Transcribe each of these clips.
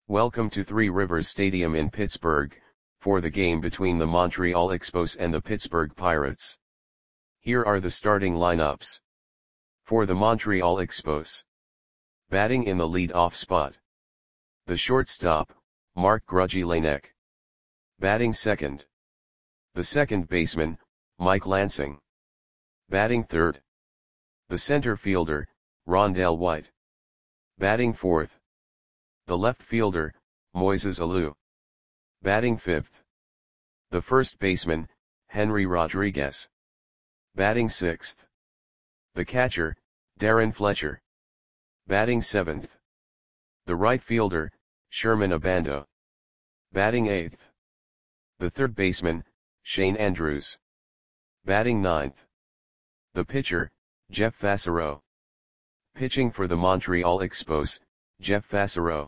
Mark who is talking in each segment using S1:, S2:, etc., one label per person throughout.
S1: Welcome to Three Rivers Stadium in Pittsburgh, for the game between the Montreal Expos and the Pittsburgh Pirates. Here are the starting lineups. For the Montreal Expos. Batting in the lead-off spot. The shortstop, Mark Grudzielanek. Batting second. The second baseman, Mike Lansing. Batting third. The center fielder, Rondell White. Batting fourth. The left fielder, Moises Alou. Batting fifth. The first baseman, Henry Rodriguez. Batting sixth. The catcher, Darren Fletcher. Batting seventh. The right fielder, Sherman Abando. Batting eighth. The third baseman, Shane Andrews. Batting ninth. The pitcher, Jeff Fassero. Pitching for the Montreal Expos, Jeff Fassero.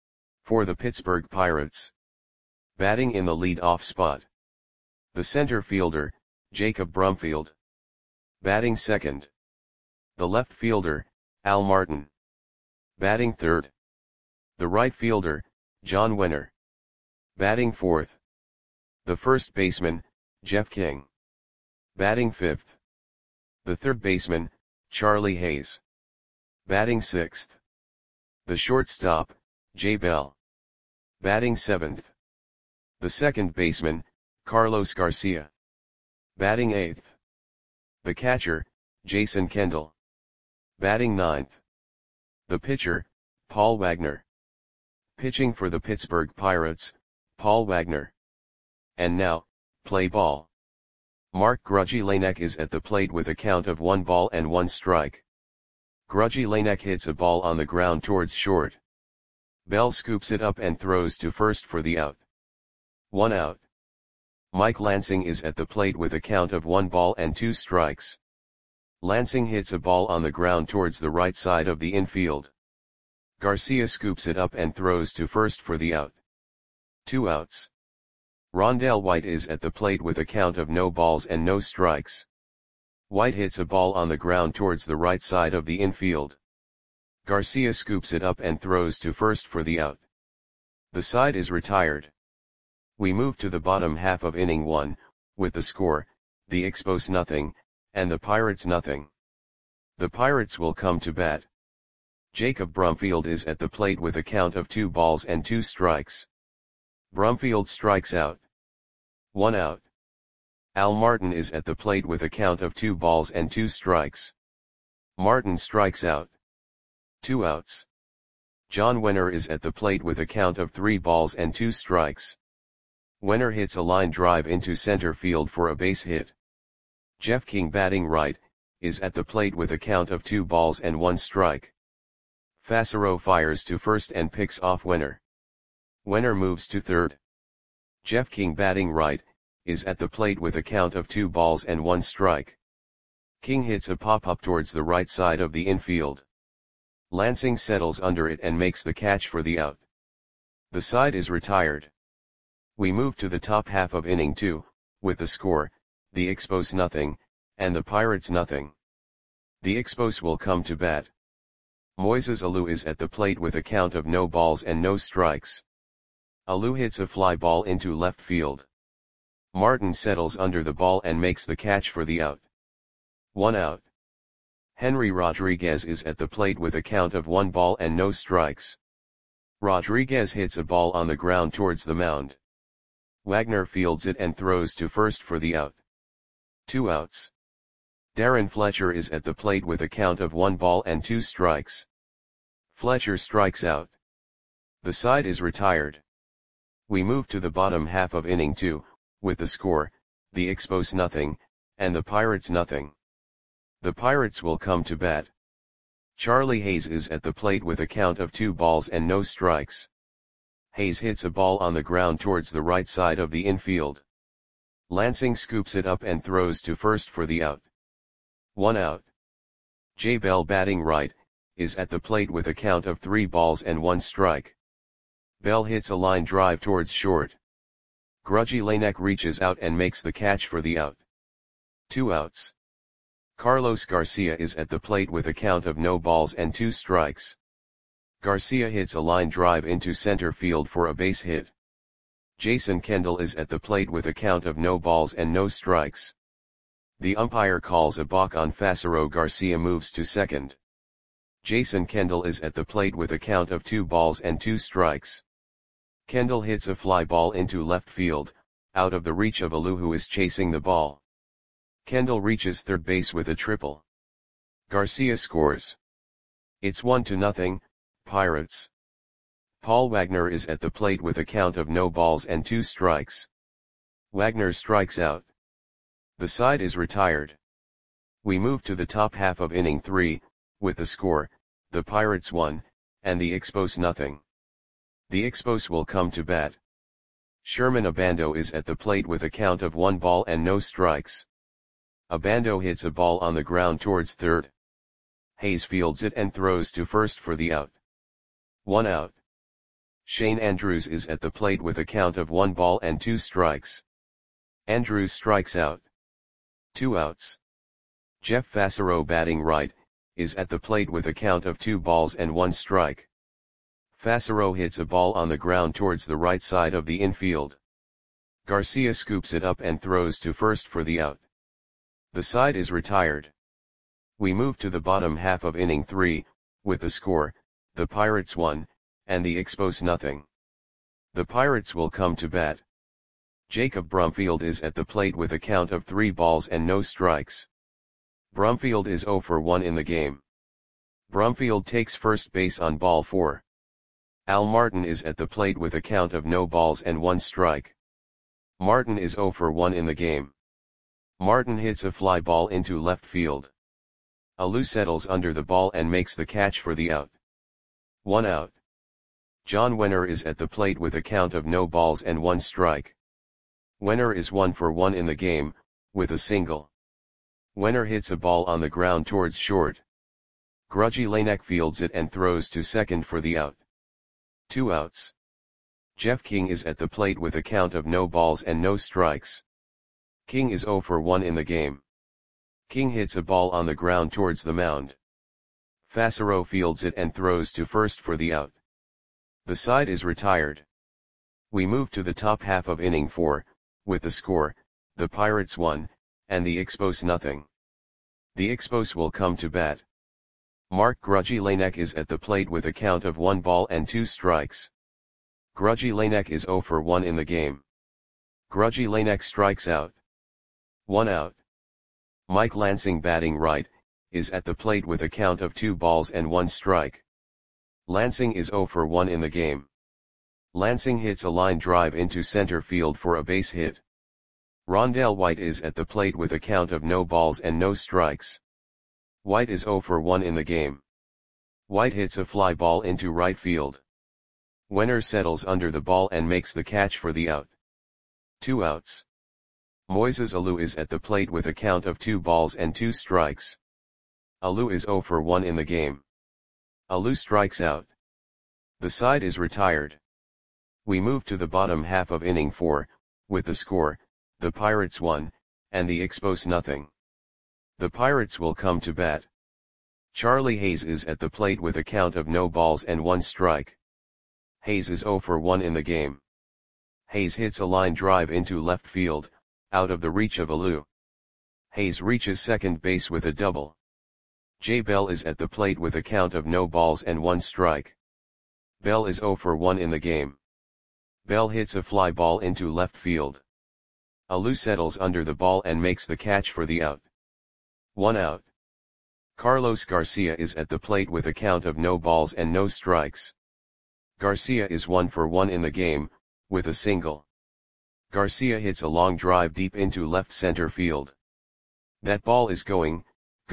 S1: For the Pittsburgh Pirates. Batting in the lead-off spot. The center fielder, Jacob Brumfield. Batting second. The left fielder, Al Martin. Batting third. The right fielder, John Wenner. Batting fourth. The first baseman, Jeff King. Batting fifth. The third baseman, Charlie Hayes. Batting sixth. The shortstop, Jay Bell. Batting seventh. The second baseman, Carlos Garcia. Batting eighth. The catcher, Jason Kendall. Batting ninth. The pitcher, Paul Wagner. Pitching for the Pittsburgh Pirates, Paul Wagner. And now, play ball. Mark Grudzielanek is at the plate with a count of 1 ball and 1 strike. Grudzielanek hits a ball on the ground towards short. Bell scoops it up and throws to first for the out. 1 out. Mike Lansing is at the plate with a count of 1 ball and 2 strikes. Lansing hits a ball on the ground towards the right side of the infield. Garcia scoops it up and throws to first for the out. 2 outs. Rondell White is at the plate with a count of no balls and no strikes. White hits a ball on the ground towards the right side of the infield. Garcia scoops it up and throws to first for the out. The side is retired. We move to the bottom half of inning 1, with the score, the Expos nothing, and the Pirates nothing. The Pirates will come to bat. Jacob Brumfield is at the plate with a count of 2 balls and 2 strikes. Brumfield strikes out. 1 out. Al Martin is at the plate with a count of 2 balls and 2 strikes. Martin strikes out. 2 outs. John Wenner is at the plate with a count of 3 balls and 2 strikes. Wenner hits a line drive into center field for a base hit. Jeff King, batting right, is at the plate with a count of 2 balls and 1 strike. Fassero fires to first and picks off Wenner. Wenner moves to third. Jeff King, batting right, is at the plate with a count of 2 balls and 1 strike. King hits a pop-up towards the right side of the infield. Lansing settles under it and makes the catch for the out. The side is retired. We move to the top half of inning 2, with the score, the Expos nothing, and the Pirates nothing. The Expos will come to bat. Moises Alou is at the plate with a count of no balls and no strikes. Alou hits a fly ball into left field. Martin settles under the ball and makes the catch for the out. 1 out. Henry Rodriguez is at the plate with a count of 1 ball and no strikes. Rodriguez hits a ball on the ground towards the mound. Wagner fields it and throws to first for the out. 2 outs. Darren Fletcher is at the plate with a count of 1 ball and 2 strikes. Fletcher strikes out. The side is retired. We move to the bottom half of inning 2, with the score, the Expos nothing, and the Pirates nothing. The Pirates will come to bat. Charlie Hayes is at the plate with a count of 2 balls and no strikes. Hayes hits a ball on the ground towards the right side of the infield. Lansing scoops it up and throws to first for the out. 1 out. Jay Bell, batting right, is at the plate with a count of 3 balls and 1 strike. Bell hits a line drive towards short. Grudzielanek reaches out and makes the catch for the out. 2 outs. Carlos Garcia is at the plate with a count of no balls and 2 strikes. Garcia hits a line drive into center field for a base hit. Jason Kendall is at the plate with a count of no balls and no strikes. The umpire calls a balk on Facero. Garcia moves to second. Jason Kendall is at the plate with a count of 2 balls and 2 strikes. Kendall hits a fly ball into left field, out of the reach of Alou, who is chasing the ball. Kendall reaches third base with a triple. Garcia scores. It's 1-0, Pirates. Paul Wagner is at the plate with a count of no balls and 2 strikes. Wagner strikes out. The side is retired. We move to the top half of inning 3, with the score, the Pirates 1, and the Expos nothing. The Expos will come to bat. Sherman Abando is at the plate with a count of 1 ball and no strikes. Abando hits a ball on the ground towards third. Hayes fields it and throws to first for the out. 1 out. Shane Andrews is at the plate with a count of 1 ball and 2 strikes. Andrews strikes out. 2 outs. Jeff Facero, batting right, is at the plate with a count of 2 balls and 1 strike. Facero hits a ball on the ground towards the right side of the infield. Garcia scoops it up and throws to first for the out. The side is retired. We move to the bottom half of inning 3, with the score, the Pirates 1, and the Expos nothing. The Pirates will come to bat. Jacob Brumfield is at the plate with a count of 3 balls and no strikes. Brumfield is 0 for 1 in the game. Brumfield takes first base on ball 4. Al Martin is at the plate with a count of no balls and 1 strike. Martin is 0 for 1 in the game. Martin hits a fly ball into left field. Alou settles under the ball and makes the catch for the out. 1 out. John Wenner is at the plate with a count of no balls and 1 strike. Wenner is 1 for 1 in the game, with a single. Wenner hits a ball on the ground towards short. Grudgy Lanek fields it and throws to second for the out. 2 outs. Jeff King is at the plate with a count of no balls and no strikes. King is 0 for 1 in the game. King hits a ball on the ground towards the mound. Facero fields it and throws to first for the out. The side is retired. We move to the top half of inning 4, with the score, the Pirates 1, and the Expos nothing. The Expos will come to bat. Mark Grudgy Lanek is at the plate with a count of 1 ball and 2 strikes. Grudgy Lanek is 0 for 1 in the game. Grudgy Lanek strikes out. 1 out. Mike Lansing, batting right, is at the plate with a count of 2 balls and 1 strike. Lansing is 0 for 1 in the game. Lansing hits a line drive into center field for a base hit. Rondell White is at the plate with a count of no balls and no strikes. White is 0 for 1 in the game. White hits a fly ball into right field. Wenner settles under the ball and makes the catch for the out. 2 outs. Moises Alou is at the plate with a count of 2 balls and 2 strikes. Alou is 0 for 1 in the game. Alou strikes out. The side is retired. We move to the bottom half of inning 4, with the score, the Pirates 1, and the Expos nothing. The Pirates will come to bat. Charlie Hayes is at the plate with a count of no balls and 1 strike. Hayes is 0 for 1 in the game. Hayes hits a line drive into left field, out of the reach of Alou. Hayes reaches second base with a double. Jay Bell is at the plate with a count of no balls and 1 strike. Bell is 0 for 1 in the game. Bell hits a fly ball into left field. Alou settles under the ball and makes the catch for the out. 1 out. Carlos Garcia is at the plate with a count of no balls and no strikes. Garcia is 1 for 1 in the game, with a single. Garcia hits a long drive deep into left center field. That ball is gone.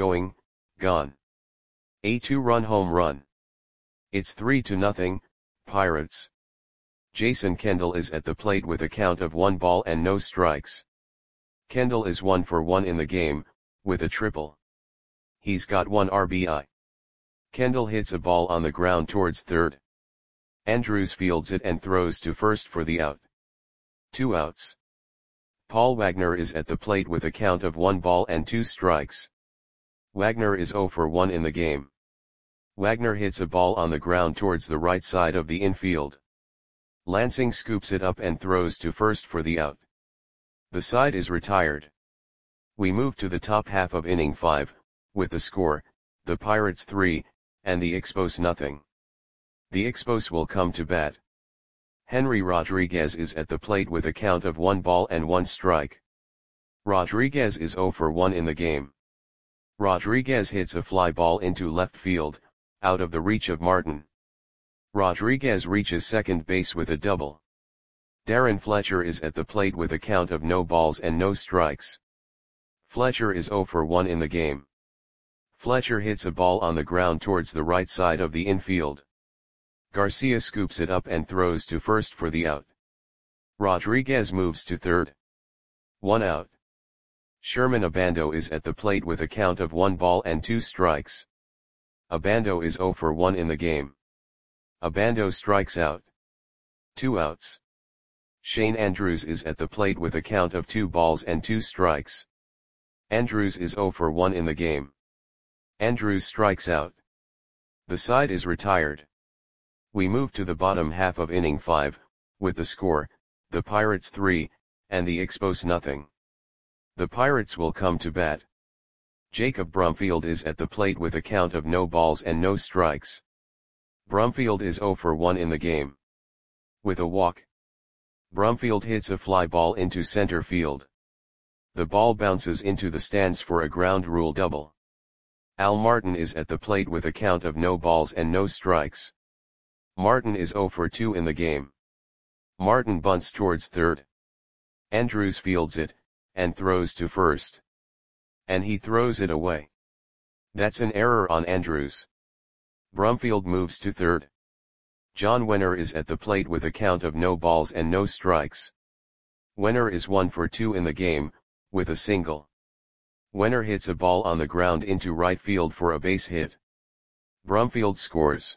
S1: A 2-run home run. It's 3-0, Pirates. Jason Kendall is at the plate with a count of 1 ball and no strikes. Kendall is 1 for 1 in the game, with a triple. He's got 1 RBI. Kendall hits a ball on the ground towards third. Andrews fields it and throws to first for the out. 2 outs. Paul Wagner is at the plate with a count of 1 ball and 2 strikes. Wagner is 0 for 1 in the game. Wagner hits a ball on the ground towards the right side of the infield. Lansing scoops it up and throws to first for the out. The side is retired. We move to the top half of inning 5, with the score, the Pirates 3, and the Expos nothing. The Expos will come to bat. Henry Rodriguez is at the plate with a count of 1 ball and 1 strike. Rodriguez is 0 for 1 in the game. Rodriguez hits a fly ball into left field, out of the reach of Martin. Rodriguez reaches second base with a double. Darren Fletcher is at the plate with a count of no balls and no strikes. Fletcher is 0 for 1 in the game. Fletcher hits a ball on the ground towards the right side of the infield. Garcia scoops it up and throws to first for the out. Rodriguez moves to third. 1 out. Sherman Abando is at the plate with a count of 1 ball and 2 strikes. Abando is 0 for 1 in the game. Abando strikes out. 2 outs. Shane Andrews is at the plate with a count of 2 balls and 2 strikes. Andrews is 0 for 1 in the game. Andrews strikes out. The side is retired. We move to the bottom half of inning 5, with the score, the Pirates 3, and the Expos nothing. The Pirates will come to bat. Jacob Brumfield is at the plate with a count of no balls and no strikes. Brumfield is 0 for 1 in the game. With a walk, Brumfield hits a fly ball into center field. The ball bounces into the stands for a ground rule double. Al Martin is at the plate with a count of no balls and no strikes. Martin is 0 for 2 in the game. Martin bunts towards third. Andrews fields it, and throws to first. And he throws it away. That's an error on Andrews. Brumfield moves to third. John Wenner is at the plate with a count of no balls and no strikes. Wenner is 1 for 2 in the game, with a single. Wenner hits a ball on the ground into right field for a base hit. Brumfield scores.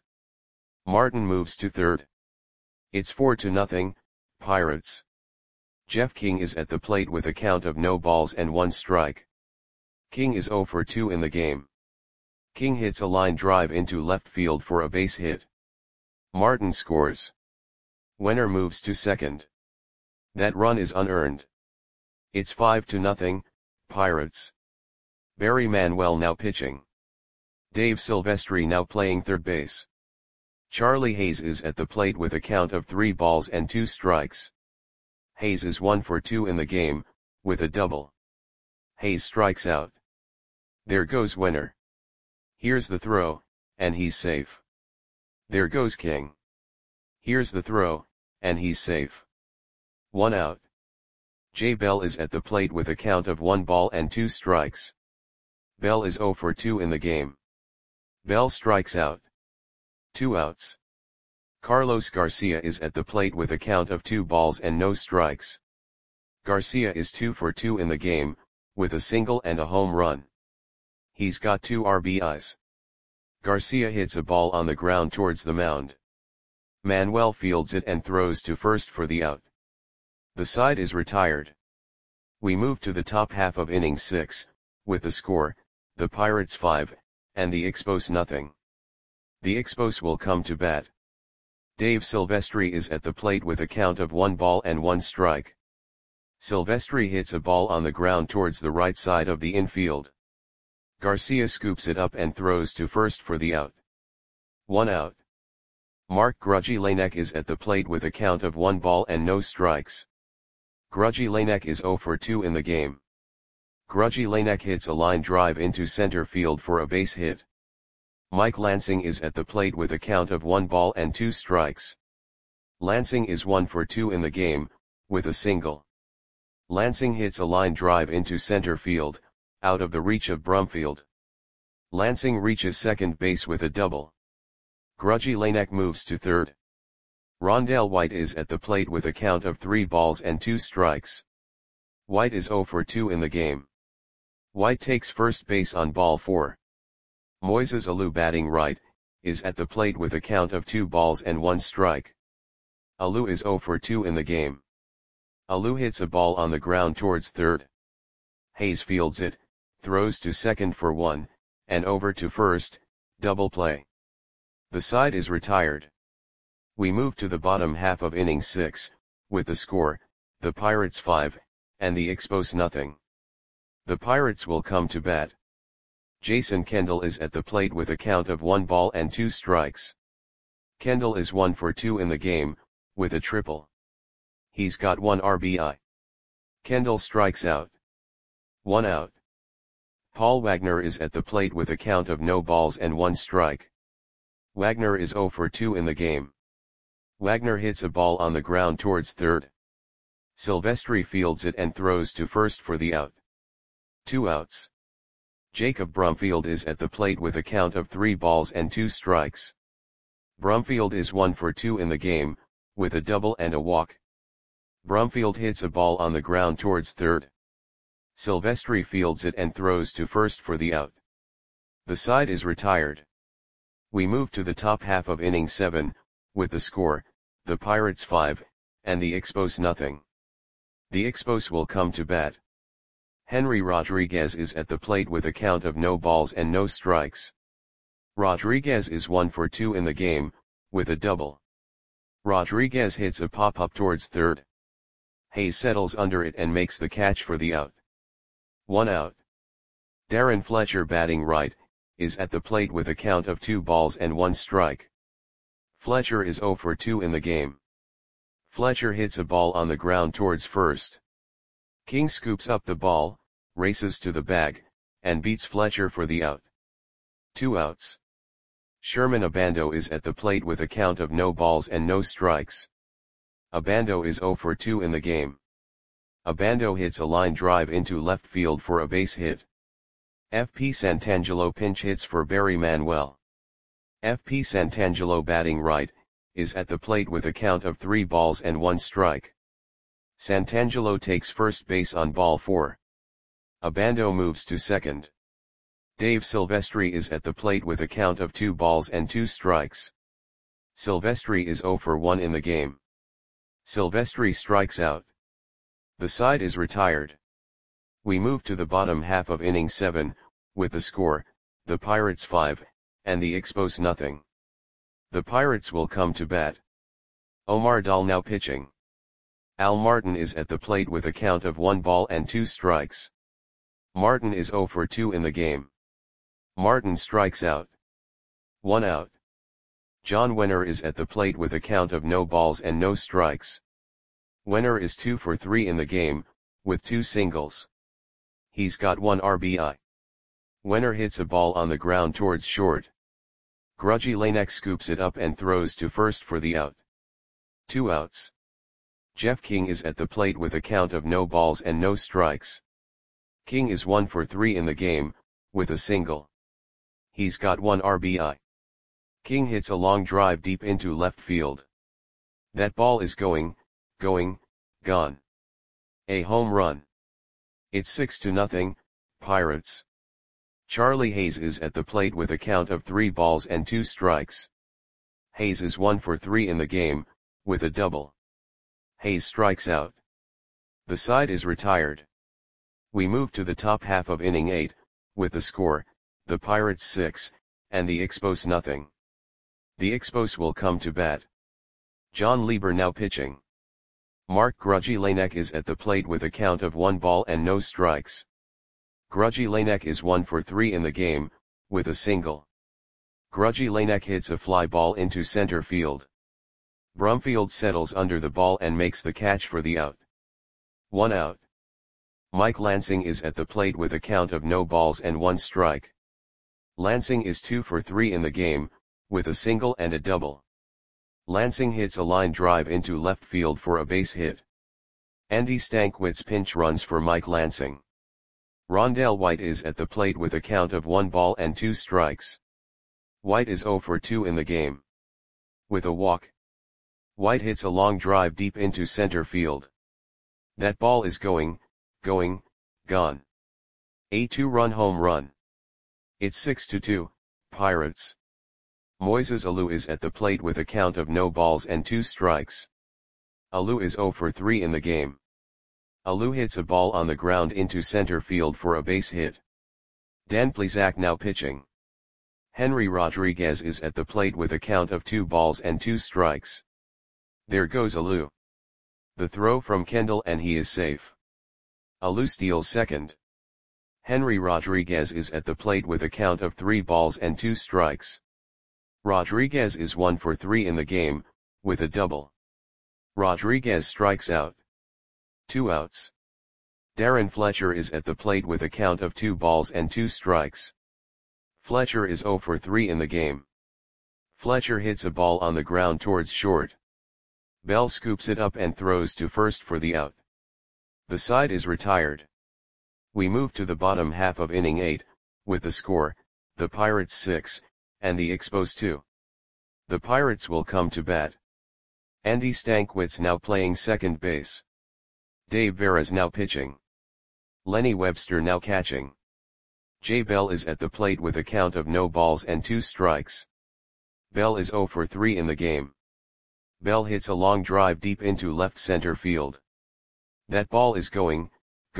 S1: Martin moves to third. It's 4-0, Pirates. Jeff King is at the plate with a count of no balls and 1 strike. King is 0 for 2 in the game. King hits a line drive into left field for a base hit. Martin scores. Wenner moves to second. That run is unearned. It's 5-0, Pirates. Barry Manuel now pitching. Dave Silvestri now playing third base. Charlie Hayes is at the plate with a count of 3 balls and 2 strikes. Hayes is 1 for 2 in the game, with a double. Hayes strikes out. There goes Wenner. Here's the throw, and he's safe. There goes King. Here's the throw, and he's safe. 1 out. Jay Bell is at the plate with a count of 1 ball and 2 strikes. Bell is 0 for 2 in the game. Bell strikes out. 2 outs. Carlos Garcia is at the plate with a count of 2 balls and no strikes. Garcia is 2 for 2 in the game, with a single and a home run. He's got 2 RBIs. Garcia hits a ball on the ground towards the mound. Manuel fields it and throws to first for the out. The side is retired. We move to the top half of inning 6, with the score, the Pirates 5, and the Expos nothing. The Expos will come to bat. Dave Silvestri is at the plate with a count of 1 ball and 1 strike. Silvestri hits a ball on the ground towards the right side of the infield. Garcia scoops it up and throws to first for the out. 1 out. Mark Grudzielanek is at the plate with a count of 1 ball and no strikes. Grudzielanek is 0 for 2 in the game. Grudzielanek hits a line drive into center field for a base hit. Mike Lansing is at the plate with a count of 1 ball and 2 strikes. Lansing is 1 for 2 in the game, with a single. Lansing hits a line drive into center field, out of the reach of Brumfield. Lansing reaches second base with a double. Grudzielanek moves to third. Rondell White is at the plate with a count of 3 balls and 2 strikes. White is 0 for 2 in the game. White takes first base on ball 4. Moises Alou, batting right, is at the plate with a count of 2 balls and 1 strike. Alou is 0 for 2 in the game. Alou hits a ball on the ground towards third. Hayes fields it, throws to second for 1, and over to first, double play. The side is retired. We move to the bottom half of inning 6, with the score, the Pirates 5, and the Expos nothing. The Pirates will come to bat. Jason Kendall is at the plate with a count of 1 ball and 2 strikes. Kendall is 1 for 2 in the game, with a triple. He's got 1 RBI. Kendall strikes out. 1 out. Paul Wagner is at the plate with a count of no balls and 1 strike. Wagner is 0 for 2 in the game. Wagner hits a ball on the ground towards third. Silvestri fields it and throws to first for the out. 2 outs. Jacob Brumfield is at the plate with a count of 3 balls and 2 strikes. Brumfield is 1 for 2 in the game, with a double and a walk. Brumfield hits a ball on the ground towards third. Silvestri fields it and throws to first for the out. The side is retired. We move to the top half of inning 7, with the score, the Pirates 5, and the Expos nothing. The Expos will come to bat. Henry Rodriguez is at the plate with a count of no balls and no strikes. Rodriguez is 1 for 2 in the game, with a double. Rodriguez hits a pop-up towards third. Hayes settles under it and makes the catch for the out. 1 out. Darren Fletcher, batting right, is at the plate with a count of 2 balls and 1 strike. Fletcher is 0 for 2 in the game. Fletcher hits a ball on the ground towards first. King scoops up the ball, races to the bag, and beats Fletcher for the out. 2 outs. Sherman Abando is at the plate with a count of no balls and no strikes. Abando is 0 for 2 in the game. Abando hits a line drive into left field for a base hit. FP Santangelo pinch hits for Barry Manuel. FP Santangelo, batting right, is at the plate with a count of 3 balls and 1 strike. Santangelo takes first base on ball 4. Abando moves to second. Dave Silvestri is at the plate with a count of 2 balls and 2 strikes. Silvestri is 0 for 1 in the game. Silvestri strikes out. The side is retired. We move to the bottom half of inning 7, with the score, the Pirates 5, and the Expos nothing. The Pirates will come to bat. Omar Dahl now pitching. Al Martin is at the plate with a count of 1 ball and 2 strikes. Martin is 0 for 2 in the game. Martin strikes out. 1 out. John Wenner is at the plate with a count of no balls and no strikes. Wenner is 2 for 3 in the game, with 2 singles. He's got 1 RBI. Wenner hits a ball on the ground towards short. Grudgy Lanek scoops it up and throws to first for the out. 2 outs. Jeff King is at the plate with a count of no balls and no strikes. King is 1 for 3 in the game, with a single. He's got 1 RBI. King hits a long drive deep into left field. That ball is going, gone. A home run. It's 6-0, Pirates. Charlie Hayes is at the plate with a count of 3 balls and 2 strikes. Hayes is 1 for 3 in the game, with a double. Hayes strikes out. The side is retired. We move to the top half of inning 8, with the score, the Pirates 6, and the Expos nothing. The Expos will come to bat. John Lieber now pitching. Mark Grudgy Lanek is at the plate with a count of 1 ball and no strikes. Grudgy Lanek is 1 for 3 in the game, with a single. Grudgy Lanek hits a fly ball into center field. Brumfield settles under the ball and makes the catch for the out. 1 out. Mike Lansing is at the plate with a count of no balls and 1 strike. Lansing is 2 for 3 in the game, with a single and a double. Lansing hits a line drive into left field for a base hit. Andy Stankwitz pinch runs for Mike Lansing. Rondell White is at the plate with a count of 1 ball and 2 strikes. White is 0 for 2 in the game. With a walk. White hits a long drive deep into center field. That ball is going, gone. A 2-run home run. It's 6-2, Pirates. Moises Alou is at the plate with a count of no balls and 2 strikes. Alou is 0 for 3 in the game. Alou hits a ball on the ground into center field for a base hit. Dan Plesac now pitching. Henry Rodriguez is at the plate with a count of 2 balls and 2 strikes. There goes Alou. The throw from Kendall and he is safe. Alou steals second. Henry Rodriguez is at the plate with a count of 3 balls and 2 strikes. Rodriguez is 1 for 3 in the game, with a double. Rodriguez strikes out. 2 outs. Darren Fletcher is at the plate with a count of 2 balls and 2 strikes. Fletcher is 0 for 3 in the game. Fletcher hits a ball on the ground towards short. Bell scoops it up and throws to first for the out. The side is retired. We move to the bottom half of inning 8, with the score, the Pirates 6, and the Expos 2. The Pirates will come to bat. Andy Stankwitz now playing second base. Dave Veras now pitching. Lenny Webster now catching. Jay Bell is at the plate with a count of no balls and 2 strikes. Bell is 0 for 3 in the game. Bell hits a long drive deep into left center field. That ball is going,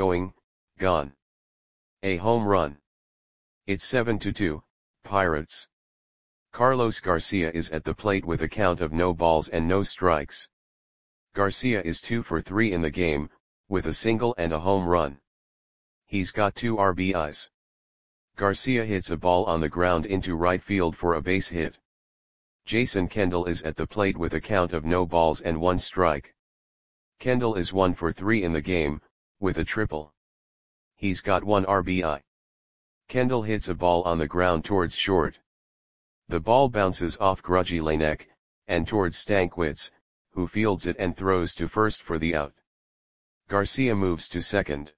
S1: gone. A home run. It's 7-2, Pirates. Carlos Garcia is at the plate with a count of no balls and no strikes. Garcia is 2 for 3 in the game, with a single and a home run. He's got 2 RBIs. Garcia hits a ball on the ground into right field for a base hit. Jason Kendall is at the plate with a count of no balls and 1 strike. Kendall is 1 for 3 in the game, with a triple. He's got 1 RBI. Kendall hits a ball on the ground towards short. The ball bounces off Grudzielanek, and towards Stankwitz, who fields it and throws to first for the out. Garcia moves to second.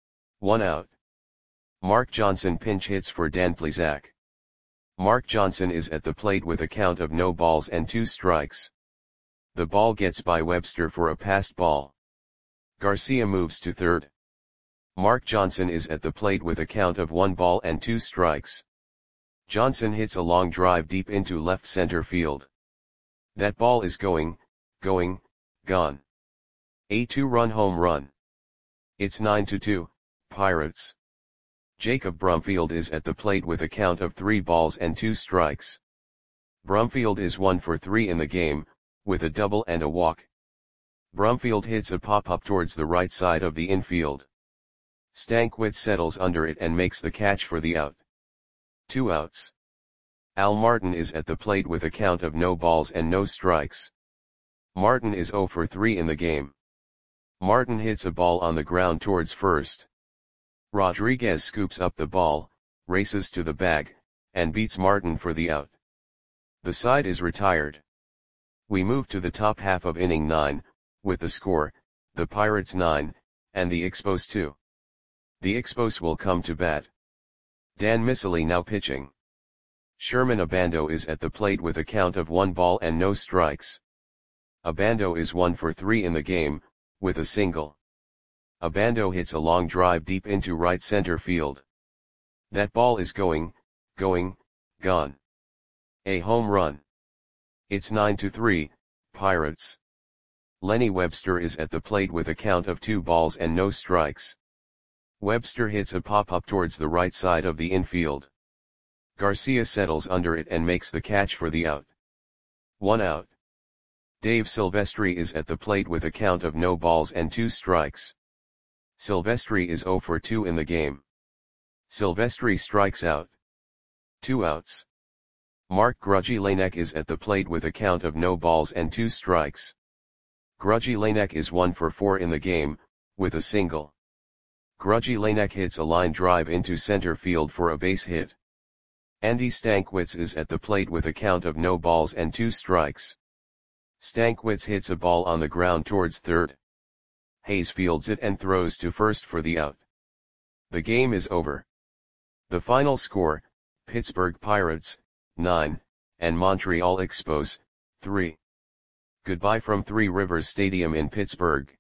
S1: 1 out. Mark Johnson pinch hits for Dan Plesac. Mark Johnson is at the plate with a count of no balls and 2 strikes. The ball gets by Webster for a passed ball. Garcia moves to third. Mark Johnson is at the plate with a count of 1 ball and 2 strikes. Johnson hits a long drive deep into left center field. That ball is going, gone. A 2-run home run. It's 9-2, Pirates. Jacob Brumfield is at the plate with a count of 3 balls and 2 strikes. Brumfield is 1 for 3 in the game, with a double and a walk. Brumfield hits a pop-up towards the right side of the infield. Stankwitz settles under it and makes the catch for the out. 2 outs. Al Martin is at the plate with a count of no balls and no strikes. Martin is 0 for 3 in the game. Martin hits a ball on the ground towards first. Rodriguez scoops up the ball, races to the bag, and beats Martin for the out. The side is retired. We move to the top half of inning 9, with the score, the Pirates 9, and the Expos 2. The Expos will come to bat. Dan Miceli now pitching. Sherman Abando is at the plate with a count of 1 ball and no strikes. Abando is 1 for 3 in the game, with a single. Abando hits a long drive deep into right center field. That ball is going, gone. A home run. It's 9-3, Pirates. Lenny Webster is at the plate with a count of 2 balls and no strikes. Webster hits a pop-up towards the right side of the infield. Garcia settles under it and makes the catch for the out. 1 out. Dave Silvestri is at the plate with a count of no balls and 2 strikes. Silvestri is 0 for 2 in the game. Silvestri strikes out. 2 outs. Mark Grudzielanek is at the plate with a count of no balls and 2 strikes. Grudzielanek is 1 for 4 in the game, with a single. Grudzielanek hits a line drive into center field for a base hit. Andy Stankwitz is at the plate with a count of no balls and 2 strikes. Stankwitz hits a ball on the ground towards third. Hayes fields it and throws to first for the out. The game is over. The final score, Pittsburgh Pirates, 9, and Montreal Expos, 3. Goodbye from Three Rivers Stadium in Pittsburgh.